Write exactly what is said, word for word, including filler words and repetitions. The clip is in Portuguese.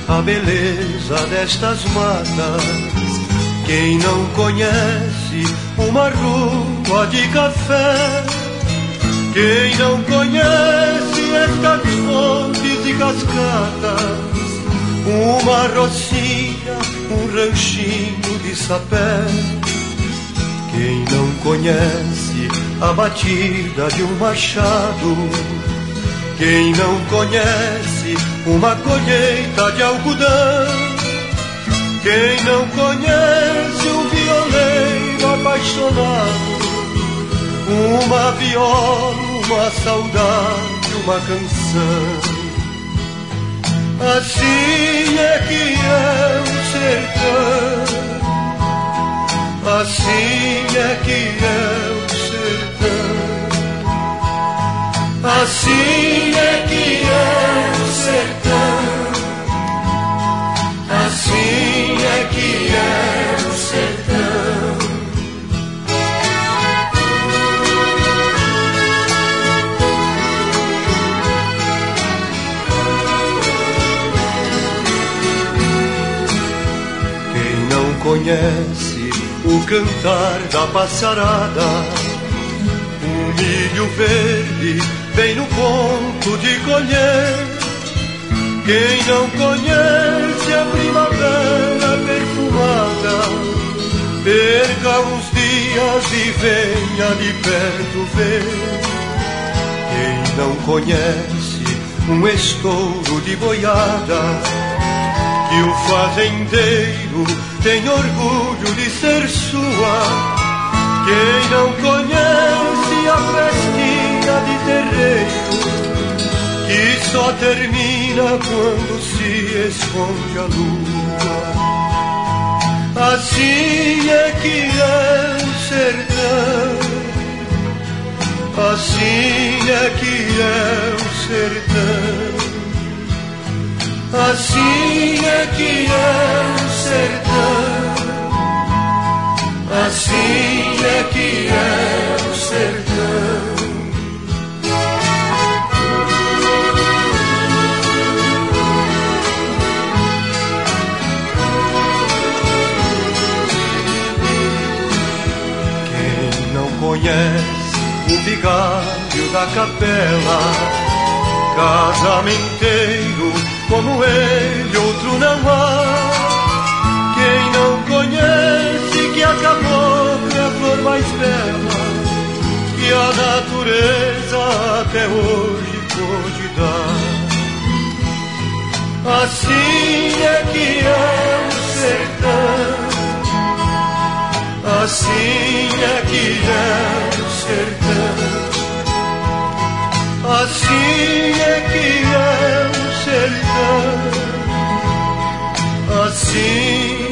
a beleza destas matas. Quem não conhece uma rua de café, quem não conhece estas fontes e cascatas, uma rocinha, um ranchinho de sapé. Quem não conhece a batida de um machado, quem não conhece uma colheita de algodão, quem não conhece um violeiro apaixonado, uma viola, uma saudade, uma canção. Assim é que é o sertão, assim é que é o sertão, assim é que é o sertão, assim é que é o sertão. Quem não conhece o cantar da passarada, um milho verde bem no ponto de colher. Quem não conhece a primavera perfumada, perca uns dias e venha de perto ver. Quem não conhece um estouro de boiada, que o fazendeiro tem orgulho de ser sua. Quem não conhece a festinha de terreiro, que só termina quando se esconde a lua. Assim é que é o sertão, assim é que é o sertão, assim é que é o sertão, assim é que é o sertão. Quem não conhece o vigário da capela, casamenteiro como ele, outro não há. Quem não conhece que acabou é a flor mais bela que a natureza até hoje pôde dar. Assim é que é o sertão, assim é que é o sertão, assim é que é o sertão, assim